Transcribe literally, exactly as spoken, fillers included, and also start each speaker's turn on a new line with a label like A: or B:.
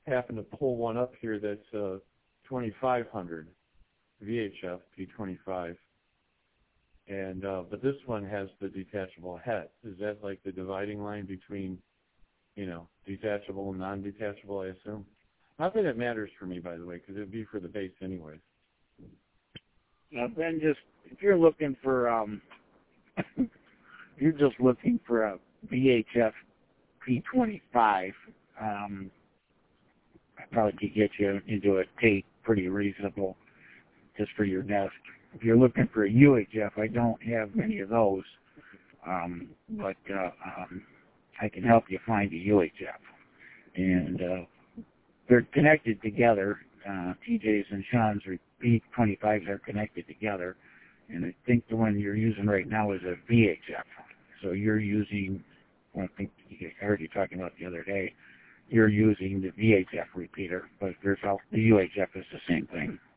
A: happened to pull one up here that's uh, twenty-five hundred V H F P twenty-five, and uh, but this one has the detachable head. Is that like the dividing line between, you know, detachable and non-detachable? I assume. Not that it matters for me, by the way, because it'd be for the base anyways.
B: Uh, then just if you're looking for, um, you're just looking for a V H F P twenty-five. Um, I probably could get you into a take pretty reasonable just for your nest. If you're looking for a U H F, I don't have many of those, um, but uh, um, I can help you find a U H F. And uh, they're connected together. Uh, T J's and Sean's P twenty-fives are connected together. And I think the one you're using right now is a V H F. So you're using, well, I think you heard you talking about the other day, you're using the V H F repeater, but there's all, the U H F is the same thing.